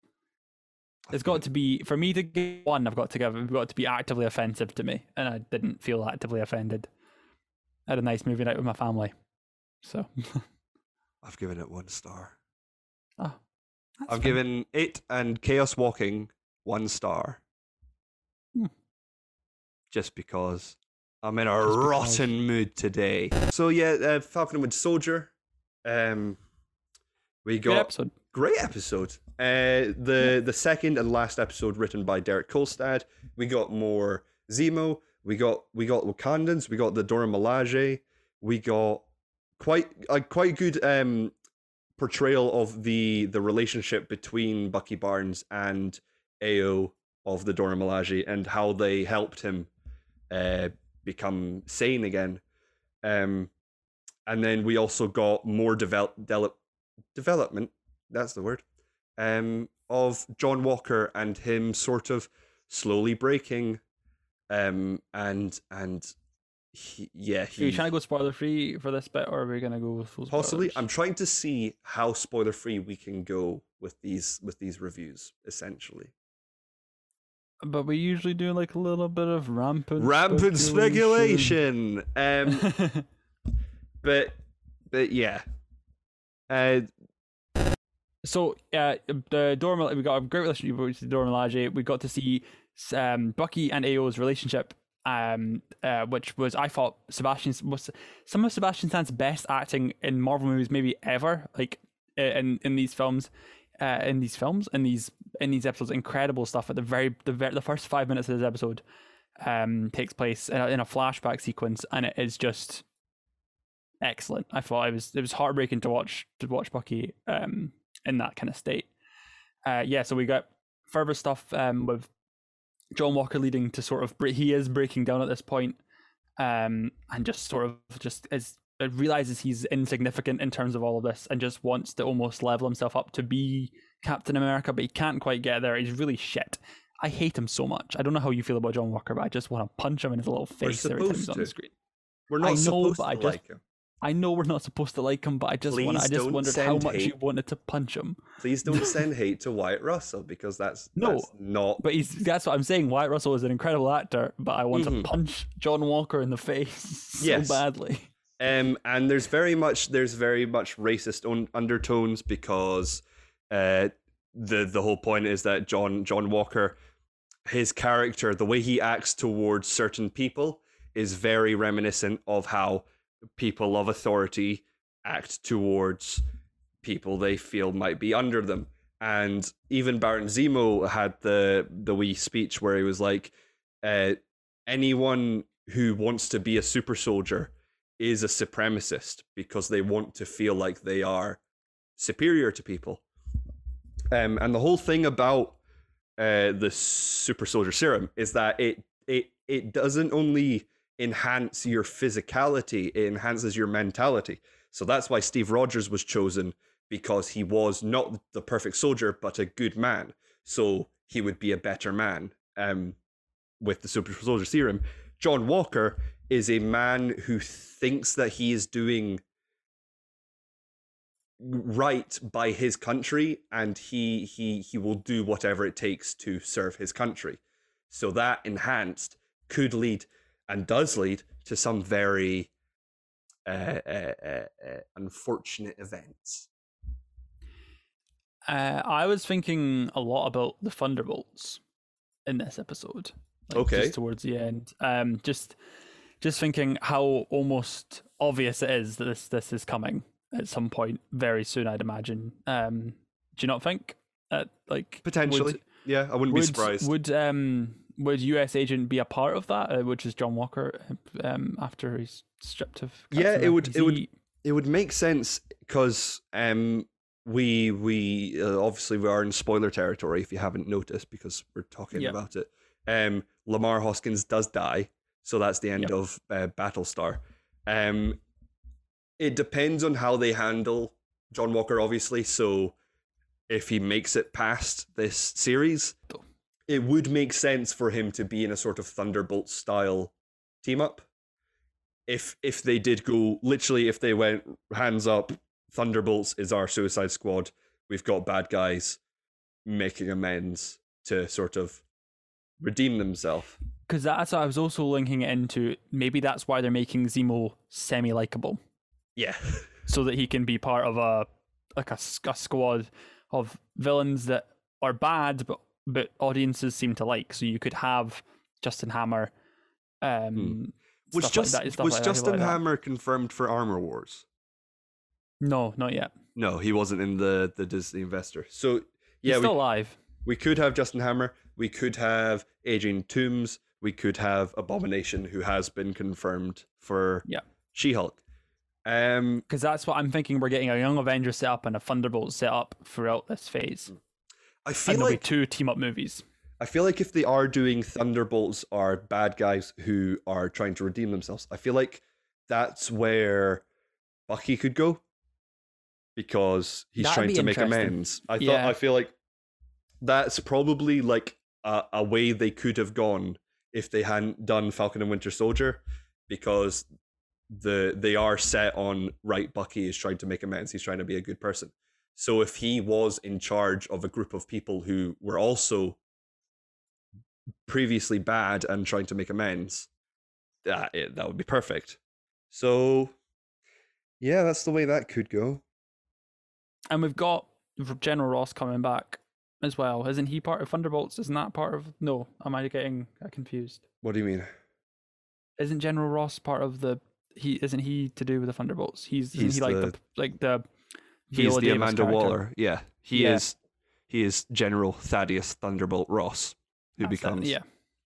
it's got to be for me to give one. I've got to give. It's got to be actively offensive to me, and I didn't feel actively offended. I had a nice movie night with my family, so I've given it one star. oh, I've fine. given it and Chaos Walking one star. Hmm. Just because I'm in a Just because. rotten mood today. So yeah, uh, Falcon and Winter Soldier. Um, we Great got episode. great episode. Uh, the the second and last episode written by Derek Kolstad. We got more Zemo. We got we got Wakandans. We got the Dora Milaje. We got quite a quite good um portrayal of the the relationship between Bucky Barnes and A O of the Dora Milaje and how they helped him uh become sane again. Um, and then we also got more develop develop development. That's the word. Um, of John Walker and him sort of slowly breaking. Um, and and he, yeah, Are he you trying to go spoiler free for this bit, or are we gonna go with full spoilers? possibly. I'm trying to see how spoiler free we can go with these with these reviews. Essentially, But we usually do like a little bit of rampant rampant speculation. speculation. Um, but but yeah. Uh, So, uh, the Dora Mil- we got a great relationship with the Dora Milaje. We got to see um, Bucky and A O's relationship, um, uh, which was, I thought, Sebastian was some of Sebastian Stan's best acting in Marvel movies, maybe ever. Like in in these films, uh, in these films, in these in these episodes, incredible stuff. At the very the very, the first five minutes of this episode, um, takes place in a, in a flashback sequence, and it is just excellent. I thought it was it was heartbreaking to watch to watch Bucky um in that kind of state. Uh, yeah, so we got further stuff um with John Walker leading to sort of he is breaking down at this point, um, and just sort of just is realizes he's insignificant in terms of all of this, and just wants to almost level himself up to be Captain America, but he can't quite get there. He's really shit. I hate him so much. I don't know how you feel about John Walker, but I just want to punch him in his little face every time he's on the screen. We're not I know, supposed but to I just- like him. I know we're not supposed to like him, but I just want. I Please just don't wondered how send much hate. you wanted to punch him. Please don't send hate to Wyatt Russell because that's, No, that's not. But he's that's what I'm saying. Wyatt Russell is an incredible actor, but I want Mhm. to punch John Walker in the face so Yes. badly. Um, and there's very much there's very much racist un- undertones because uh, the the whole point is that John John Walker, his character, the way he acts towards certain people is very reminiscent of how people of authority act towards people they feel might be under them. And even Baron Zemo had the the wee speech where he was like, uh, anyone who wants to be a super soldier is a supremacist because they want to feel like they are superior to people. Um, and the whole thing about uh, the super soldier serum is that it it it doesn't only enhance your physicality, it enhances your mentality. So that's why Steve Rogers was chosen, because he was not the perfect soldier, but a good man. So he would be a better man um, with the super soldier serum. John Walker is a man who thinks that he is doing right by his country, and he he he will do whatever it takes to serve his country. So that enhanced could lead and does lead to some very uh, uh, uh, uh, unfortunate events. Uh, I was thinking a lot about the Thunderbolts in this episode. Like, Okay. Just towards the end, um, just just thinking how almost obvious it is that this this is coming at some point very soon. I'd imagine. Um, Do you not think? Uh, like Potentially, would, yeah, I wouldn't would, be surprised. Would um would U S Agent be a part of that? Uh, which is John Walker um after he's stripped of Captain Yeah, it America? would. Is It would. he- It would make sense because um we we uh, obviously we are in spoiler territory if you haven't noticed because we're talking Yeah. about it. Um, Lamar Hoskins does die, so that's the end Yep. of uh, Battlestar. Um, it depends on how they handle John Walker, obviously. So if he makes it past this series, it would make sense for him to be in a sort of Thunderbolt style team up. If if they did go literally, if they went hands up, Thunderbolts is our Suicide Squad. We've got bad guys making amends to sort of redeem themselves. Because that's what I was also linking it into. Maybe that's why they're making Zemo semi-likable, Yeah, so that he can be part of a like a, s- a squad of villains that are bad, but but audiences seem to like. So you could have Justin Hammer. Um, Hmm. was stuff just like that, stuff was like that, people Justin like that. Hammer confirmed for Armor Wars? No, not yet. No, he wasn't in the the Disney Investor. So yeah, He's still we, alive. we could have Justin Hammer. We could have Adrian Toomes. We could have Abomination, who has been confirmed for Yeah. She-Hulk. Um, Because that's what I'm thinking. We're getting a Young Avengers set up and a Thunderbolt set up throughout this phase. I And feel there'll like be two team up movies. I feel like if they are doing Thunderbolts are bad guys who are trying to redeem themselves, I feel like that's where Bucky could go because he's That'd trying be to make interesting. amends. I thought Yeah. I feel like that's probably like a, a way they could have gone if they hadn't done Falcon and Winter Soldier, because the they are set on right. Bucky is trying to make amends. He's trying to be a good person. So if he was in charge of a group of people who were also previously bad and trying to make amends, that it, that would be perfect. So yeah, that's the way that could go. And we've got General Ross coming back as well. Isn't he part of Thunderbolts? Isn't that part of... No, am I getting uh, confused? What do you mean? Isn't General Ross part of the... He Isn't he to do with the Thunderbolts? He's, isn't He's he like the- the... Like the He's Viola the Davis Amanda character? Waller. Yeah, he Yeah. is. He is General Thaddeus Thunderbolt Ross, who That's it, becomes. Yeah.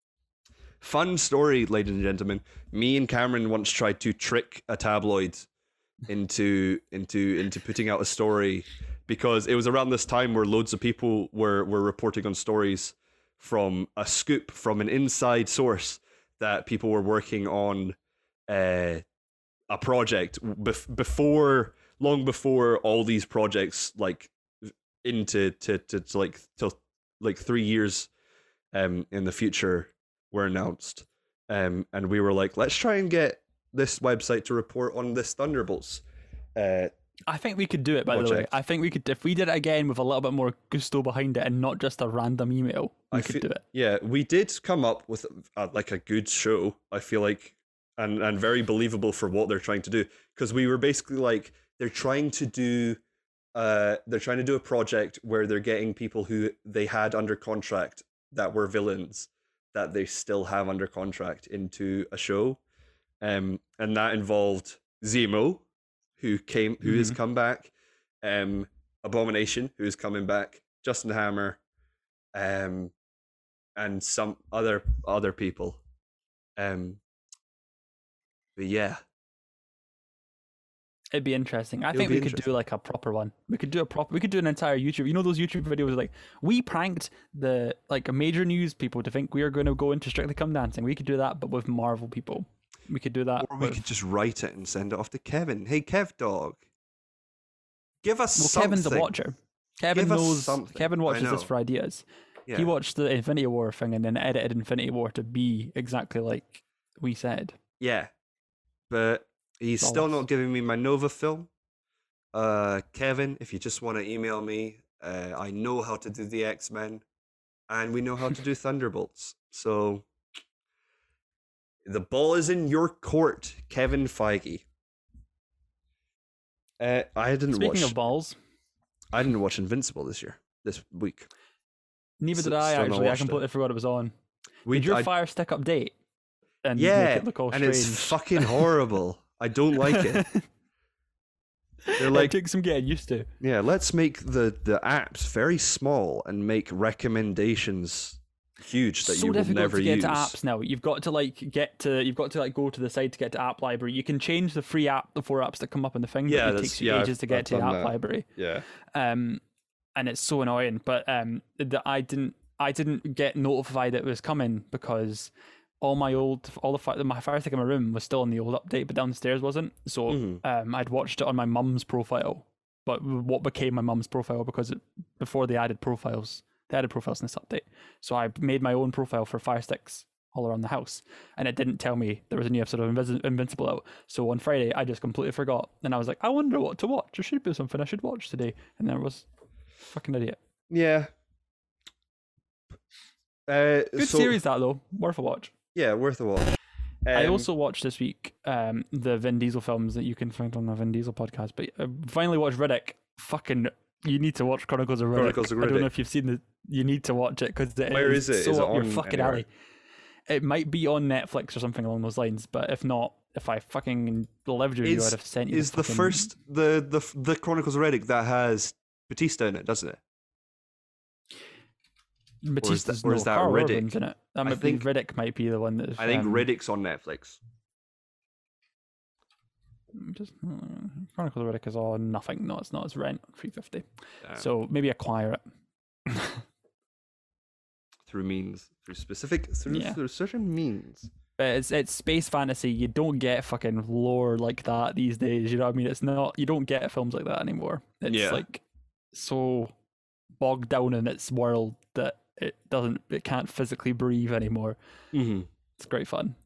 Fun story, ladies and gentlemen. Me and Cameron once tried to trick a tabloid into into into putting out a story, because it was around this time where loads of people were were reporting on stories from a scoop from an inside source that people were working on uh, a project bef- before long before all these projects like into to, to, to like till like three years um in the future were announced, um and we were like, let's try and get this website to report on this Thunderbolts uh I think we could do it, by the way. Project. I think we could... If we did it again with a little bit more gusto behind it and not just a random email, we I could fe- do it. yeah, we did come up with uh like a good show, I feel like, and and very believable for what they're trying to do, because we were basically like, they're trying to do uh they're trying to do a project where they're getting people who they had under contract that were villains that they still have under contract into a show, um and that involved Zemo, who came who has Mhm. come back, um Abomination, who is coming back, Justin Hammer, um and some other other people, um but yeah, It'd be interesting. I It'll think be we could do interesting. like a proper one. We could do a proper. We could do an entire YouTube. You know those YouTube videos like we pranked the like major news people to think we are going to go into Strictly Come Dancing. We could do that, but with Marvel people. We could do that. or we with- could just write it and send it off to Kevin. Hey, Kev dog, give us Well, something. Kevin's a watcher. Kevin Give us knows. something. Kevin I watches know. this for ideas. Yeah. He watched the Infinity War thing and then edited Infinity War to be exactly like we said. Yeah, but he's That's all still us. not giving me my Nova film. Uh, Kevin, if you just want to email me, uh, I know how to do the X-Men, and we know how to do Thunderbolts. So the ball is in your court, Kevin Feige. Uh, I didn't Speaking watch. of balls, I didn't watch Invincible this year, this week. neither S- did I still not actually. I watched it. completely forgot it was on. We Did your I- Fire Stick update? And make yeah, it look all and strange. it's fucking horrible. I don't like it. They're It like, took some getting used to. yeah, let's make the, the apps very small and make recommendations huge that So you will difficult never to get use. to apps now. You've got to like get to you've got to like go to the site to get to app library. You can change the free app, the four apps that come up in the thing, Yeah, but it that's- takes you yeah, ages I've- to get I've to the done app that. library. Yeah. Um, and it's so annoying. But um, that I didn't I didn't get notified it was coming because all my old all the fi- my Fire Stick in my room was still in the old update, but downstairs wasn't. So Mhm. um, I'd watched it on my mum's profile, but what became my mum's profile because it, before they added profiles, they added profiles in this update. So I made my own profile for Fire Sticks all around the house, and it didn't tell me there was a new episode of Invis- Invincible out. So on Friday, I just completely forgot, and I was like, I wonder what to watch. There should be something I should watch today, and there was. Fucking idiot. Yeah. Uh, Good so, series that though, worth a watch. Yeah, worth a watch. I Um, also watched this week um, the Vin Diesel films that you can find on the Vin Diesel podcast. But I finally watched Riddick. Fucking, you need to watch Chronicles of Riddick. Chronicles of I don't know Riddick. if you've seen the. You need to watch it because it Where is is it? so Is it up your on fucking anywhere? alley. It might be on Netflix or something along those lines, but if not, if I fucking lived with you, Is- I'd have sent you. is the fucking- first the the the Chronicles of Riddick that has Batista in it, doesn't it? Batista's or no, is that Carl Riddick? Urban's in it. That I might think- be Riddick. Might be the one that. I think um, Riddick's on Netflix. Just uh, Chronicles of Riddick is on nothing. No, it's not. It's rent three fifty. Damn. So maybe acquire it. through means, through specific, through, Yeah. through certain means. But it's it's space fantasy. You don't get fucking lore like that these days. You know what I mean? It's not. You don't get films like that anymore. It's Yeah. like so bogged down in its world that it doesn't. It can't physically breathe anymore. Mm-hmm. It's great fun.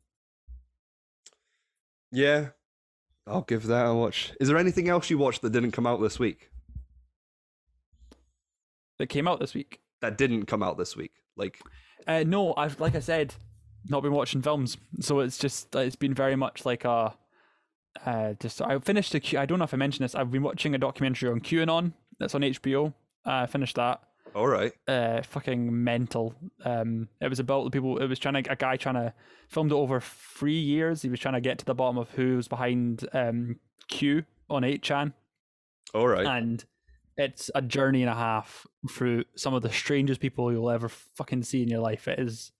Yeah, I'll give that a watch. Is there anything else you watched that didn't come out this week? That came out this week. That didn't come out this week. Like, Uh, no, I've like I said, not been watching films, so it's just it's been very much like a. Uh, just I finished a Q. I don't know if I mentioned this. I've been watching a documentary on QAnon that's on H B O. I uh, finished that. all right. Uh, fucking mental. Um, it was about the people. It was trying to a guy trying to filmed it over three years. He was trying to get to the bottom of who was behind um Q on eight chan, All right. and it's a journey and a half through some of the strangest people you'll ever fucking see in your life. It is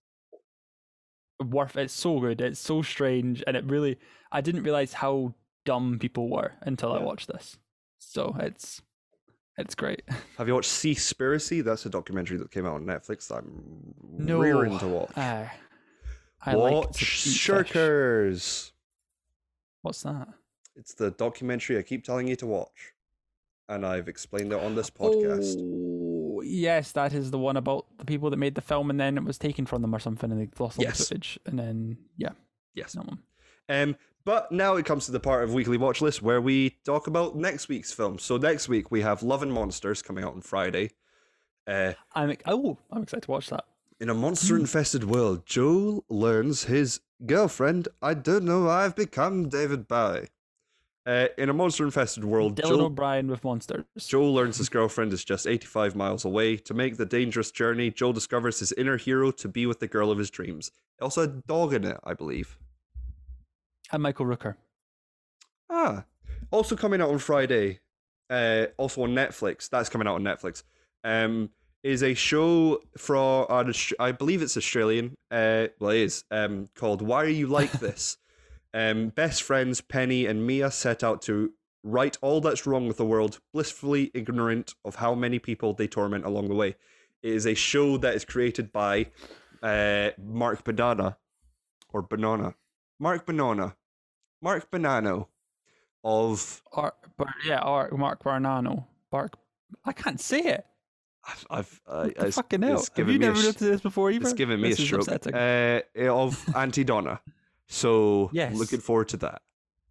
worth. It's so good. It's so strange, and it really. I didn't realize how dumb people were until I Yeah. watched this. So it's it's great. Have you watched Seaspiracy? That's a documentary that came out on Netflix that I'm No, rearing to watch. Uh, I like to watch eat fish. Shirkers. What's that? It's the documentary I keep telling you to watch. And I've explained it on this podcast. Oh, yes, that is the one about the people that made the film and then it was taken from them or something and they lost all Yes. the footage. And then, yeah, Yes. that one. Um, but now it comes to the part of Weekly Watch List where we talk about next week's film. So next week we have Love and Monsters coming out on Friday. Uh, I'm oh, I'm excited to watch that. in a monster-infested world, Joel learns his girlfriend, I don't know, I've become David Bowie. Uh, in a monster-infested world, Dylan Joel, O'Brien with monsters. Joel learns his girlfriend is just eighty-five miles away. To make the dangerous journey, Joel discovers his inner hero to be with the girl of his dreams. It also had a dog in it, I believe. And Michael Rooker. Ah, also coming out on Friday, uh, also on Netflix. That's coming out on Netflix. Um, is a show from uh, Aus- I believe it's Australian. Uh, well, it is. Um, called Why Are You Like This? um, best friends Penny and Mia set out to right all that's wrong with the world, blissfully ignorant of how many people they torment along the way. It is a show that is created by uh, Mark Banana or Banana, Mark Banana, Mark Banano of Ar- Bar- yeah, Ar- Mark Barnano. Bark. I can't say it. I've, I've uh, What the it's, fucking hell? it's Have given you me a never sh- looked at this before either? it's given me This a is stroke upsetting. uh, of Auntie Donna. So Yes. looking forward to that.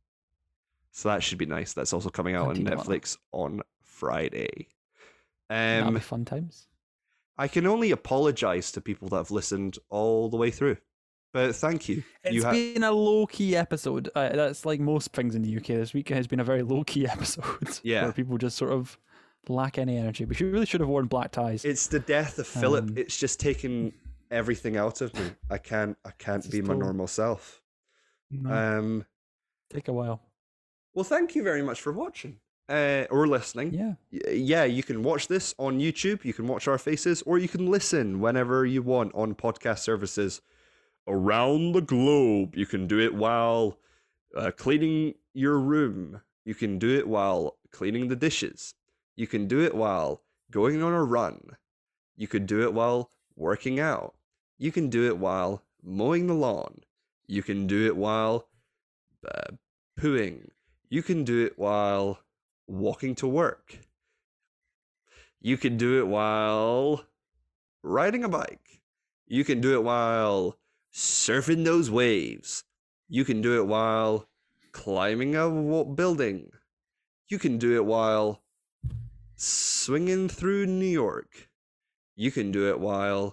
So that should be nice. That's also coming out Auntie on Donna. Netflix on Friday. That'll be Um, fun times. I can only apologize to people that have listened all the way through, but thank you. It's you ha- been a low key episode. Uh, that's like most things in the U K. This week has been a very low key episode. Yeah. Where people just sort of lack any energy. We should, really should have worn black ties. It's the death of Philip. Um, It's just taken everything out of me. I can't. I can't It's be just my all- normal self. No, Um. take a while. Well, thank you very much for watching. uh, or listening, Yeah. y- yeah, you can watch this on YouTube, you can watch our faces, or you can listen whenever you want on podcast services around the globe. You can do it while uh, cleaning your room. You can do it while cleaning the dishes. You can do it while going on a run. You could do it while working out. You can do it while mowing the lawn. You can do it while uh, pooing. You can do it while walking to work. You can do it while riding a bike. You can do it while surfing those waves. You can do it while climbing a wa- building. You can do it while swinging through New York. You can do it while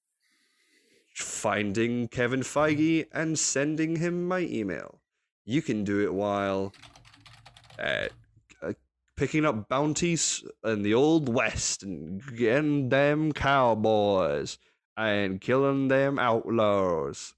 finding Kevin Feige and sending him my email. You can do it while uh, uh, picking up bounties in the Old West and getting them cowboys and killing them outlaws.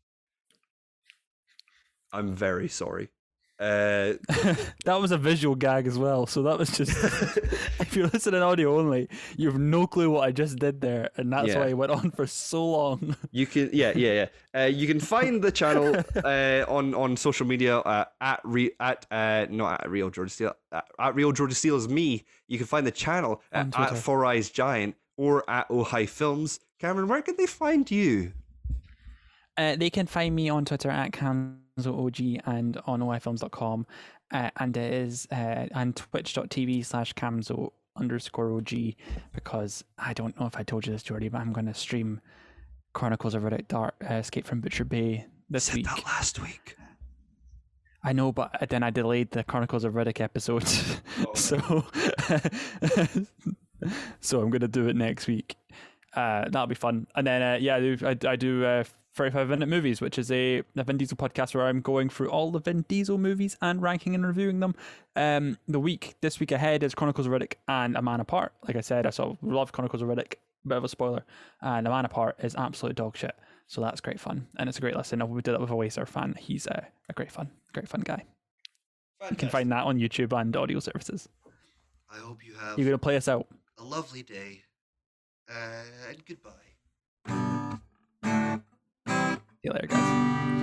I'm very sorry. Uh, That was a visual gag as well, so that was just if you're listening audio only, you have no clue what I just did there, and that's Yeah. why it went on for so long. You can, yeah, yeah, yeah. Uh, you can find the channel uh, on on social media uh, at re, at uh, not at Real George Steele at, at Real George Steele is me. You can find the channel On at, Twitter. at Four Eyes Giant or at Ojai Films. Cameron, where can they find you? Uh, they can find me on Twitter at CamzoOG and on O I films dot com, uh, and it is uh, and twitch.tv slash Camzo underscore OG, because I don't know if I told you this, Jordy, but I'm going to stream Chronicles of Riddick Dark, uh, Escape from Butcher Bay this Said week. that last week. I know, but then I delayed the Chronicles of Riddick episode, Oh, so so I'm gonna do it next week. Uh, that'll be fun. And then uh, yeah, I do I, I do uh, thirty-five minute movies, which is a, a Vin Diesel podcast where I'm going through all the Vin Diesel movies and ranking and reviewing them. Um, the week this week ahead is Chronicles of Riddick and A Man Apart. Like I said, I sort of love Chronicles of Riddick. Bit of a spoiler, and A Man Apart is absolute dog shit. So that's great fun, and it's a great listen. We did that with a Wacer fan. He's a, a great fun, great fun guy. You can find that on YouTube and audio services. I hope you have You're gonna play us out. a lovely day. Uh, and goodbye. See you later, guys.